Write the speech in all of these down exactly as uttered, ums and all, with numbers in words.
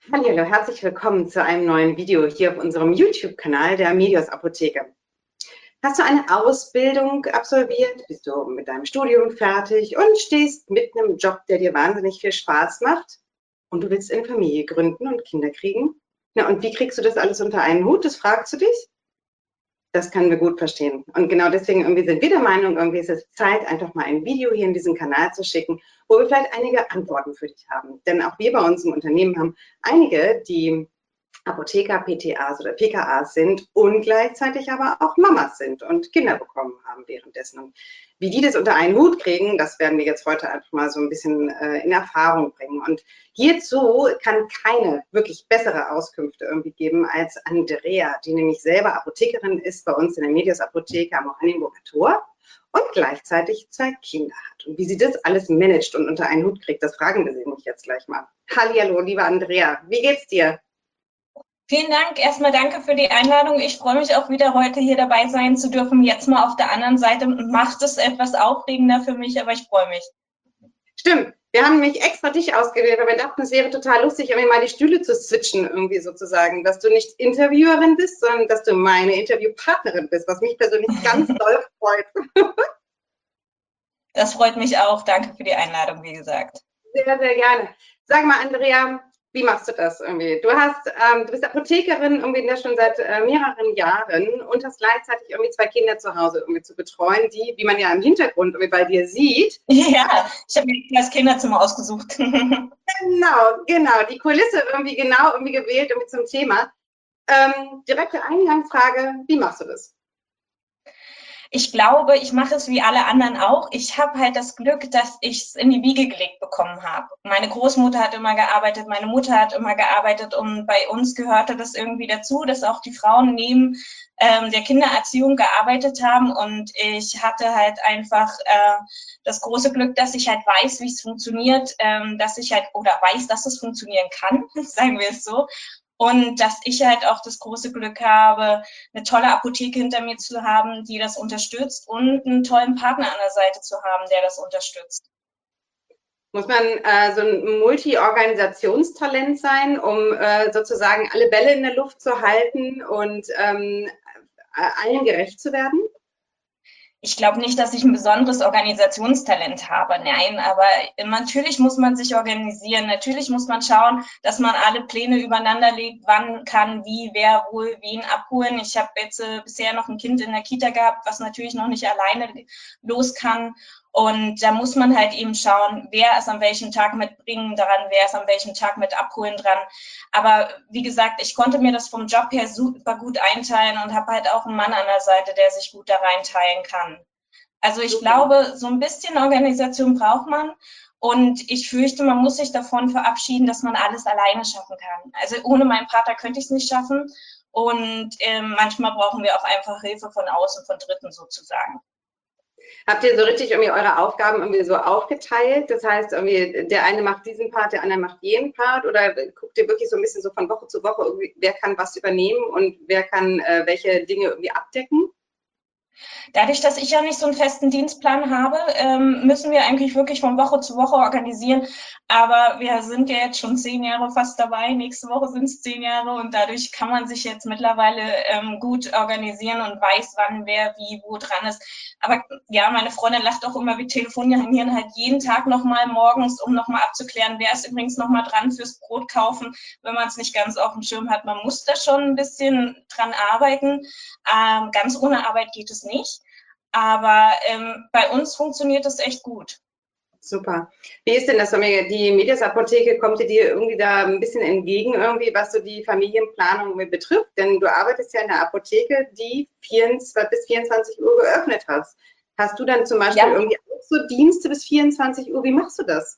Hallo, herzlich willkommen zu einem neuen Video hier auf unserem YouTube-Kanal der Medios Apotheke. Hast du eine Ausbildung absolviert? Bist du mit deinem Studium fertig und stehst mitten im Job, der dir wahnsinnig viel Spaß macht? Und du willst eine Familie gründen und Kinder kriegen? Na, und wie kriegst du das alles unter einen Hut? Das fragst du dich? Das können wir gut verstehen. Und genau deswegen irgendwie sind wir der Meinung, irgendwie ist es Zeit, einfach mal ein Video hier in diesen Kanal zu schicken, wo wir vielleicht einige Antworten für dich haben. Denn auch wir bei uns im Unternehmen haben einige, die Apotheker, P T As oder P K As sind und gleichzeitig aber auch Mamas sind und Kinder bekommen haben währenddessen. Und wie die das unter einen Hut kriegen, das werden wir jetzt heute einfach mal so ein bisschen äh, in Erfahrung bringen. Und hierzu kann keine wirklich bessere Auskünfte irgendwie geben als Andrea, die nämlich selber Apothekerin ist bei uns in der Medios Apotheke am Oranienburger Tor und gleichzeitig zwei Kinder hat. Und wie sie das alles managt und unter einen Hut kriegt, das fragen wir sie nämlich jetzt gleich mal. Hallihallo, liebe Andrea, wie geht's dir? Vielen Dank. Erstmal danke für die Einladung. Ich freue mich auch wieder, heute hier dabei sein zu dürfen. Jetzt mal auf der anderen Seite macht es etwas aufregender für mich, aber ich freue mich. Stimmt. Wir haben nämlich extra dich ausgewählt, weil wir dachten, es wäre total lustig, irgendwie mal die Stühle zu switchen, irgendwie sozusagen, dass du nicht Interviewerin bist, sondern dass du meine Interviewpartnerin bist, was mich persönlich ganz doll freut. Das freut mich auch. Danke für die Einladung, wie gesagt. Sehr, sehr gerne. Sag mal, Andrea, wie machst du das irgendwie? Du hast, ähm, du bist Apothekerin irgendwie ja schon seit äh, mehreren Jahren und hast gleichzeitig irgendwie zwei Kinder zu Hause irgendwie zu betreuen, die, wie man ja im Hintergrund irgendwie bei dir sieht. Ja, ich habe mir das Kinderzimmer ausgesucht. Genau, genau. Die Kulisse irgendwie genau irgendwie gewählt irgendwie zum Thema. Ähm, direkte Eingangsfrage, wie machst du das? Ich glaube, ich mache es wie alle anderen auch. Ich habe halt das Glück, dass ich es in die Wiege gelegt bekommen habe. Meine Großmutter hat immer gearbeitet, meine Mutter hat immer gearbeitet und bei uns gehörte das irgendwie dazu, dass auch die Frauen neben ähm, der Kindererziehung gearbeitet haben und ich hatte halt einfach äh, das große Glück, dass ich halt weiß, wie es funktioniert, ähm, dass ich halt oder weiß, dass es funktionieren kann, sagen wir es so. Und dass ich halt auch das große Glück habe, eine tolle Apotheke hinter mir zu haben, die das unterstützt und einen tollen Partner an der Seite zu haben, der das unterstützt. Muss man äh, so ein Multi-Organisationstalent sein, um äh, sozusagen alle Bälle in der Luft zu halten und ähm, allen gerecht zu werden? Ich glaube nicht, dass ich ein besonderes Organisationstalent habe. Nein, aber natürlich muss man sich organisieren. Natürlich muss man schauen, dass man alle Pläne übereinander legt, wann kann, wie, wer, wo, wen abholen. Ich habe jetzt äh, bisher noch ein Kind in der Kita gehabt, was natürlich noch nicht alleine los kann. Und da muss man halt eben schauen, wer ist an welchem Tag mit Bringen dran, wer ist an welchem Tag mit Abholen dran. Aber wie gesagt, ich konnte mir das vom Job her super gut einteilen und habe halt auch einen Mann an der Seite, der sich gut da reinteilen kann. Also ich Super. glaube, so ein bisschen Organisation braucht man. Und ich fürchte, man muss sich davon verabschieden, dass man alles alleine schaffen kann. Also ohne meinen Partner könnte ich es nicht schaffen. Und ähm, manchmal brauchen wir auch einfach Hilfe von außen, von Dritten sozusagen. Habt ihr so richtig irgendwie eure Aufgaben irgendwie so aufgeteilt? Das heißt, irgendwie der eine macht diesen Part, der andere macht jenen Part? Oder guckt ihr wirklich so ein bisschen so von Woche zu Woche, irgendwie, wer kann was übernehmen und wer kann äh, welche Dinge irgendwie abdecken? Dadurch, dass ich ja nicht so einen festen Dienstplan habe, ähm, müssen wir eigentlich wirklich von Woche zu Woche organisieren. Aber wir sind ja jetzt schon zehn Jahre fast dabei. Nächste Woche sind es zehn Jahre und dadurch kann man sich jetzt mittlerweile ähm, gut organisieren und weiß, wann wer wie wo dran ist. Aber ja, meine Freundin lacht auch immer, wir telefonieren halt jeden Tag nochmal morgens, um nochmal abzuklären, wer ist übrigens nochmal dran fürs Brot kaufen, wenn man es nicht ganz auf dem Schirm hat. Man muss da schon ein bisschen dran arbeiten. Ähm, ganz ohne Arbeit geht es nicht. Aber ähm, bei uns funktioniert es echt gut. Super. Wie ist denn das? Die Medias-Apotheke, kommt dir irgendwie da ein bisschen entgegen, irgendwie, was so die Familienplanung betrifft? Denn du arbeitest ja in der Apotheke, die vierundzwanzig bis vierundzwanzig Uhr geöffnet hast. Hast du dann zum Beispiel Ja, irgendwie auch so Dienste bis vierundzwanzig Uhr? Wie machst du das?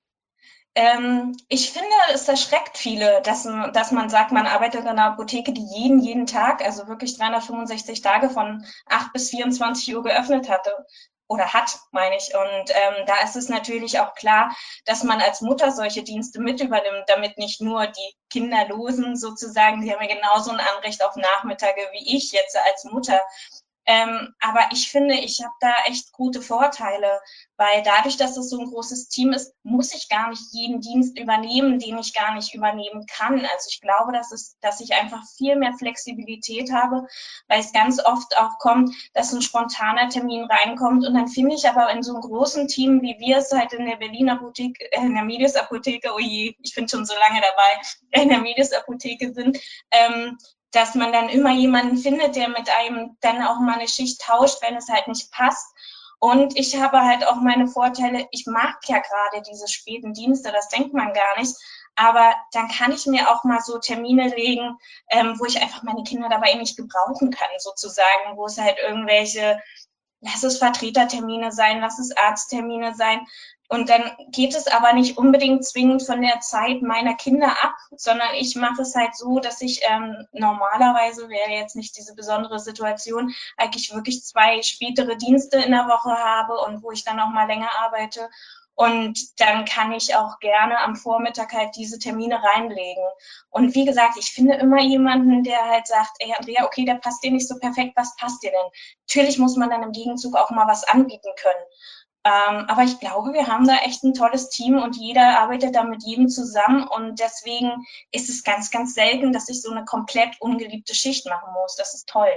ähm, ich finde, es erschreckt viele, dass, dass man sagt, man arbeitet in einer Apotheke, die jeden, jeden Tag, also wirklich dreihundertfünfundsechzig Tage von acht bis vierundzwanzig Uhr geöffnet hatte. Oder hat, meine ich. Und ähm, da ist es natürlich auch klar, dass man als Mutter solche Dienste mit übernimmt, damit nicht nur die Kinderlosen sozusagen, die haben ja genauso ein Anrecht auf Nachmittage wie ich jetzt als Mutter. Ähm, aber ich finde, ich habe da echt gute Vorteile, weil dadurch, dass es so ein großes Team ist, muss ich gar nicht jeden Dienst übernehmen, den ich gar nicht übernehmen kann. Also ich glaube, dass, es, dass ich einfach viel mehr Flexibilität habe, weil es ganz oft auch kommt, dass ein spontaner Termin reinkommt und dann finde ich aber in so einem großen Team, wie wir es halt in der Berliner Apotheke, äh, in der Medius Apotheke, oh je, ich bin schon so lange dabei, in der Medius Apotheke sind, ähm, dass man dann immer jemanden findet, der mit einem dann auch mal eine Schicht tauscht, wenn es halt nicht passt. Und ich habe halt auch meine Vorteile. Ich mag ja gerade diese späten Dienste, das denkt man gar nicht. Aber dann kann ich mir auch mal so Termine legen, ähm, wo ich einfach meine Kinder dabei nicht gebrauchen kann, sozusagen, wo es halt irgendwelche, lass es Vertretertermine sein, lass es Arzttermine sein. Und dann geht es aber nicht unbedingt zwingend von der Zeit meiner Kinder ab, sondern ich mache es halt so, dass ich ähm, normalerweise, wäre jetzt nicht diese besondere Situation, eigentlich wirklich zwei spätere Dienste in der Woche habe und wo ich dann auch mal länger arbeite. Und dann kann ich auch gerne am Vormittag halt diese Termine reinlegen. Und wie gesagt, ich finde immer jemanden, der halt sagt, ey Andrea, okay, der passt dir nicht so perfekt, was passt dir denn? Natürlich muss man dann im Gegenzug auch mal was anbieten können. Ähm, aber ich glaube, wir haben da echt ein tolles Team und jeder arbeitet da mit jedem zusammen und deswegen ist es ganz, ganz selten, dass ich so eine komplett ungeliebte Schicht machen muss. Das ist toll.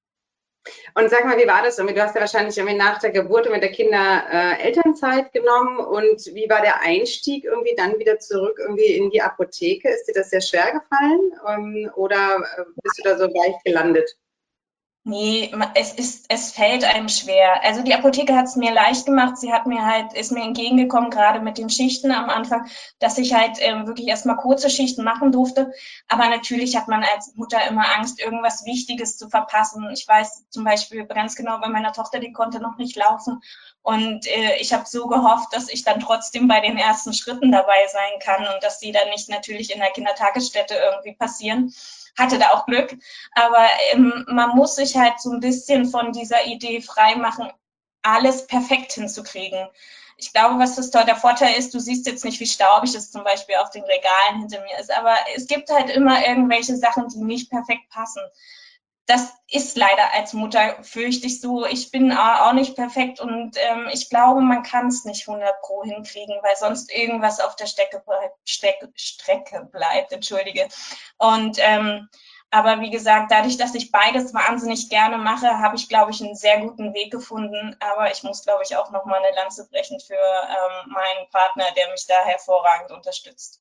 Und sag mal, wie war das? Du hast ja wahrscheinlich irgendwie nach der Geburt mit der Kinder äh, Elternzeit genommen. Und wie war der Einstieg irgendwie dann wieder zurück irgendwie in die Apotheke? Ist dir das sehr schwer gefallen ähm, oder äh, bist du da so leicht gelandet? Nee, es ist, es fällt einem schwer. Also die Apotheke hat es mir leicht gemacht. Sie hat mir halt, ist mir entgegengekommen, gerade mit den Schichten am Anfang, dass ich halt ähm, wirklich erstmal kurze Schichten machen durfte. Aber natürlich hat man als Mutter immer Angst, irgendwas Wichtiges zu verpassen. Ich weiß zum Beispiel ganz genau, bei meiner Tochter, die konnte noch nicht laufen. Und äh, ich habe so gehofft, dass ich dann trotzdem bei den ersten Schritten dabei sein kann und dass die dann nicht natürlich in der Kindertagesstätte irgendwie passieren. Hatte da auch Glück. Aber ähm, man muss sich halt so ein bisschen von dieser Idee freimachen, alles perfekt hinzukriegen. Ich glaube, was das der Vorteil ist, du siehst jetzt nicht, wie staubig es zum Beispiel auf den Regalen hinter mir ist, aber es gibt halt immer irgendwelche Sachen, die nicht perfekt passen. Das ist leider als Mutter, fürchte ich so. Ich bin auch nicht perfekt und ähm, ich glaube, man kann es nicht hundert pro hinkriegen, weil sonst irgendwas auf der Strecke bleibt, Strecke bleibt, entschuldige. Und ähm, aber wie gesagt, dadurch, dass ich beides wahnsinnig gerne mache, habe ich, glaube ich, einen sehr guten Weg gefunden. Aber ich muss, glaube ich, auch noch mal eine Lanze brechen für ähm, meinen Partner, der mich da hervorragend unterstützt.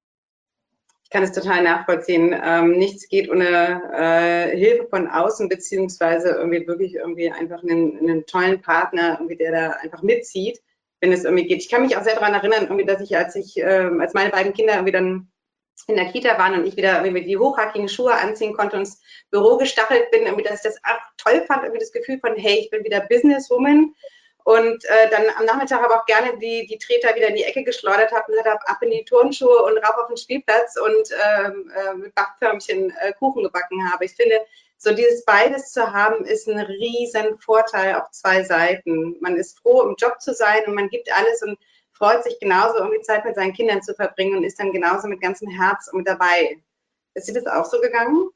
Ich kann es total nachvollziehen. Ähm, nichts geht ohne äh, Hilfe von außen, beziehungsweise irgendwie wirklich irgendwie einfach einen, einen tollen Partner, irgendwie, der da einfach mitzieht, wenn es irgendwie geht. Ich kann mich auch sehr daran erinnern, irgendwie, dass ich, als ich, äh, als meine beiden Kinder irgendwie dann in der Kita waren und ich wieder irgendwie die hochhackigen Schuhe anziehen konnte und ins Büro gestachelt bin, irgendwie, dass ich das auch toll fand, irgendwie das Gefühl von, hey, ich bin wieder Businesswoman. Und äh, dann am Nachmittag aber auch gerne die, die Treter wieder in die Ecke geschleudert habe und hat ab in die Turnschuhe und rauf auf den Spielplatz und ähm, äh, mit Backförmchen äh, Kuchen gebacken habe. Ich finde, so dieses beides zu haben, ist ein riesen Vorteil auf zwei Seiten. Man ist froh, im Job zu sein und man gibt alles und freut sich genauso, irgendwie Zeit mit seinen Kindern zu verbringen und ist dann genauso mit ganzem Herz mit dabei. Ist dir das auch so gegangen?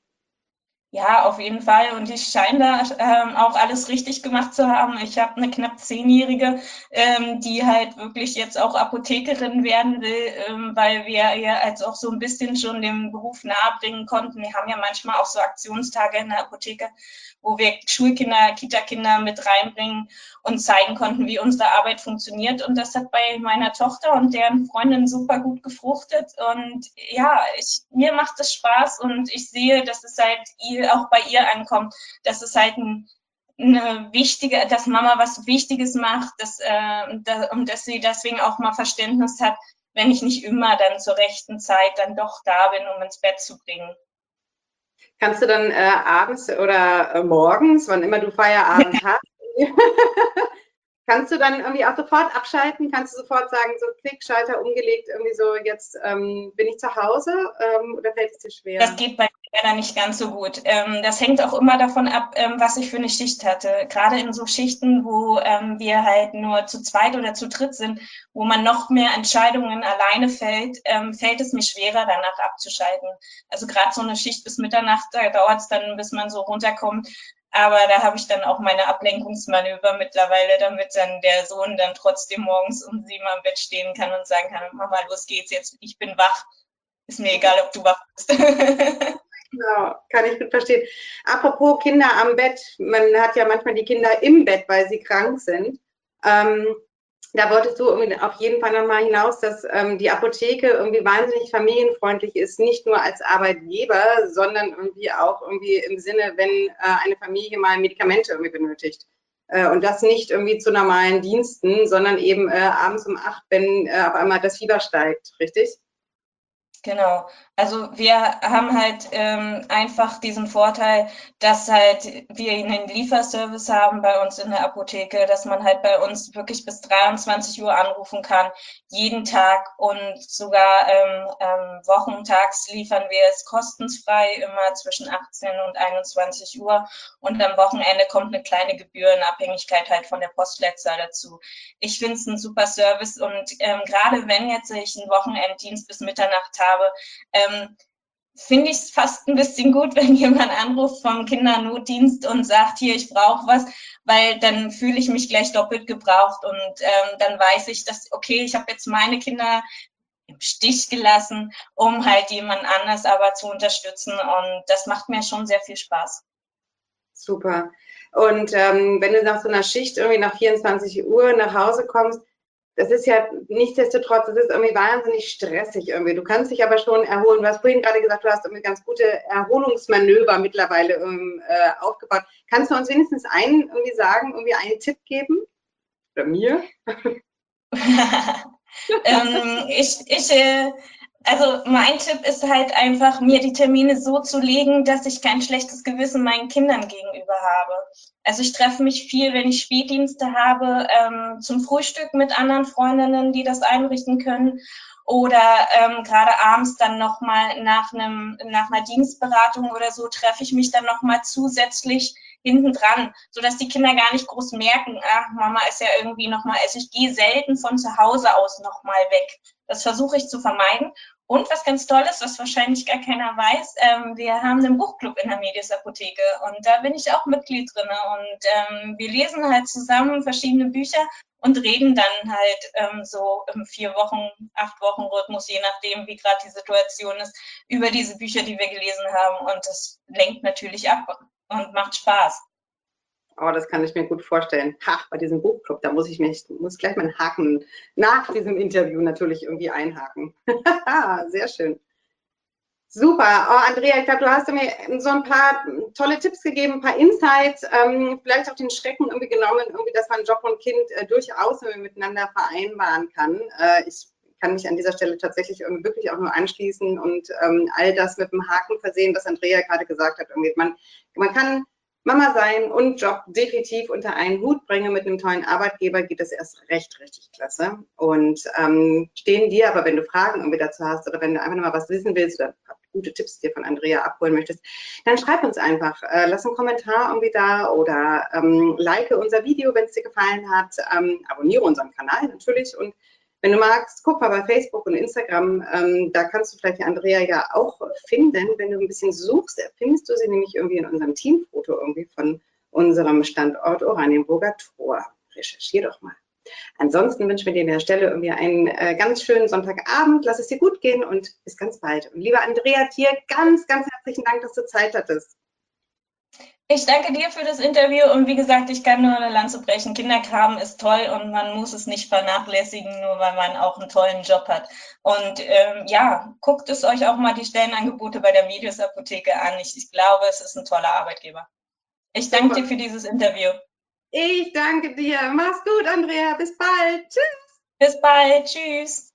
Ja, auf jeden Fall. Und ich scheine da ähm, auch alles richtig gemacht zu haben. Ich habe eine knapp Zehnjährige, ähm, die halt wirklich jetzt auch Apothekerin werden will, ähm, weil wir ihr als auch so ein bisschen schon dem Beruf nahebringen konnten. Wir haben ja manchmal auch so Aktionstage in der Apotheke, wo wir Schulkinder, Kita-Kinder mit reinbringen und zeigen konnten, wie unsere Arbeit funktioniert. Und das hat bei meiner Tochter und deren Freundin super gut gefruchtet. Und ja, ich, mir macht es Spaß und ich sehe, dass es halt ihr, auch bei ihr ankommt, dass es halt ein, eine wichtige, dass Mama was Wichtiges macht, dass, äh, da, und dass sie deswegen auch mal Verständnis hat, wenn ich nicht immer dann zur rechten Zeit dann doch da bin, um ins Bett zu bringen. Kannst du dann äh, abends oder äh, morgens, wann immer du Feierabend hast, kannst du dann irgendwie auch sofort abschalten? Kannst du sofort sagen, so Klick, Schalter umgelegt, irgendwie so, jetzt ähm, bin ich zu Hause ähm, oder fällt es dir Das schwer? geht bei mir leider nicht ganz so gut. Ähm, das hängt auch immer davon ab, ähm, was ich für eine Schicht hatte. Gerade in so Schichten, wo ähm, wir halt nur zu zweit oder zu dritt sind, wo man noch mehr Entscheidungen alleine fällt, ähm, fällt es mir schwerer, danach abzuschalten. Also gerade so eine Schicht bis Mitternacht, da dauert es dann, bis man so runterkommt. Aber da habe ich dann auch meine Ablenkungsmanöver mittlerweile, damit dann der Sohn dann trotzdem morgens um sieben am Bett stehen kann und sagen kann, Mama, los geht's jetzt, ich bin wach. Ist mir egal, ob du wach bist. Ja, kann ich gut verstehen. Apropos Kinder am Bett, man hat ja manchmal die Kinder im Bett, weil sie krank sind. Ähm, da wolltest du auf jeden Fall nochmal hinaus, dass ähm, die Apotheke irgendwie wahnsinnig familienfreundlich ist, nicht nur als Arbeitgeber, sondern irgendwie auch irgendwie im Sinne, wenn äh, eine Familie mal Medikamente irgendwie benötigt. Äh, und das nicht irgendwie zu normalen Diensten, sondern eben äh, abends um acht, wenn äh, auf einmal das Fieber steigt, richtig? Genau. Also wir haben halt ähm, einfach diesen Vorteil, dass halt wir einen Lieferservice haben bei uns in der Apotheke, dass man halt bei uns wirklich bis dreiundzwanzig Uhr anrufen kann, jeden Tag, und sogar ähm, ähm, wochentags liefern wir es kostenfrei, immer zwischen achtzehn und einundzwanzig Uhr, und am Wochenende kommt eine kleine Gebühr in Abhängigkeit halt von der Postleitzahl dazu. Ich finde es ein super Service, und ähm, gerade wenn jetzt ich einen Wochenenddienst bis Mitternacht habe, ähm, finde ich es fast ein bisschen gut, wenn jemand anruft vom Kindernotdienst und sagt, hier, ich brauche was, weil dann fühle ich mich gleich doppelt gebraucht, und ähm, dann weiß ich, dass, okay, ich habe jetzt meine Kinder im Stich gelassen, um halt jemand anders aber zu unterstützen, und das macht mir schon sehr viel Spaß. Super. Und ähm, wenn du nach so einer Schicht irgendwie nach vierundzwanzig Uhr nach Hause kommst, das ist ja nichtsdestotrotz, das ist irgendwie wahnsinnig stressig irgendwie. Du kannst dich aber schon erholen. Du hast vorhin gerade gesagt, du hast irgendwie ganz gute Erholungsmanöver mittlerweile ähm, äh, aufgebaut. Kannst du uns wenigstens einen irgendwie sagen, irgendwie einen Tipp geben? Oder mir? ähm, ich, ich, äh, also mein Tipp ist halt einfach, mir die Termine so zu legen, dass ich kein schlechtes Gewissen meinen Kindern gegenüber habe. Also ich treffe mich viel, wenn ich Spätdienste habe, ähm, zum Frühstück mit anderen Freundinnen, die das einrichten können. Oder ähm, gerade abends dann nochmal nach, einem, nach einer Dienstberatung oder so treffe ich mich dann nochmal zusätzlich hinten dran, sodass die Kinder gar nicht groß merken, ach, Mama ist ja irgendwie nochmal, also ich gehe selten von zu Hause aus nochmal weg. Das versuche ich zu vermeiden. Und was ganz toll ist, was wahrscheinlich gar keiner weiß, ähm, wir haben einen Buchclub in der Medias Apotheke, und da bin ich auch Mitglied drin, und ähm, wir lesen halt zusammen verschiedene Bücher und reden dann halt ähm, so im vier Wochen, acht Wochen Rhythmus, je nachdem, wie gerade die Situation ist, über diese Bücher, die wir gelesen haben, und das lenkt natürlich ab und macht Spaß. Oh, das kann ich mir gut vorstellen. Ha, bei diesem Buchclub, da muss ich mich, muss gleich meinen Haken nach diesem Interview natürlich irgendwie einhaken. Sehr schön. Super. Oh, Andrea, ich glaube, du hast mir so ein paar tolle Tipps gegeben, ein paar Insights, ähm, vielleicht auch den Schrecken irgendwie genommen, irgendwie, dass man Job und Kind äh, durchaus miteinander vereinbaren kann. Äh, ich kann mich an dieser Stelle tatsächlich irgendwie wirklich auch nur anschließen und ähm, all das mit dem Haken versehen, was Andrea gerade gesagt hat. Irgendwie man, man kann Mama sein und Job definitiv unter einen Hut bringen. Mit einem tollen Arbeitgeber geht das erst recht richtig klasse. Und ähm, stehen dir, aber wenn du Fragen irgendwie dazu hast oder wenn du einfach noch mal was wissen willst oder gute Tipps dir von Andrea abholen möchtest, dann schreib uns einfach. Äh, lass einen Kommentar irgendwie da oder ähm, like unser Video, wenn es dir gefallen hat. Ähm, abonniere unseren Kanal natürlich, und wenn du magst, guck mal bei Facebook und Instagram, ähm, da kannst du vielleicht die Andrea ja auch finden. Wenn du ein bisschen suchst, findest du sie nämlich irgendwie in unserem Teamfoto irgendwie von unserem Standort Oranienburger Tor. Recherchier doch mal. Ansonsten wünschen wir dir an der Stelle irgendwie einen äh, ganz schönen Sonntagabend. Lass es dir gut gehen und bis ganz bald. Und lieber Andrea, dir ganz, ganz herzlichen Dank, dass du Zeit hattest. Ich danke dir für das Interview, und wie gesagt, ich kann nur eine Lanze brechen. Kinderkram ist toll, und man muss es nicht vernachlässigen, nur weil man auch einen tollen Job hat. Und ähm, ja, guckt es euch auch mal die Stellenangebote bei der Medias Apotheke an. Ich, ich glaube, es ist ein toller Arbeitgeber. Ich danke dir für dieses Interview. Ich danke dir. Mach's gut, Andrea. Bis bald. Tschüss. Bis bald. Tschüss.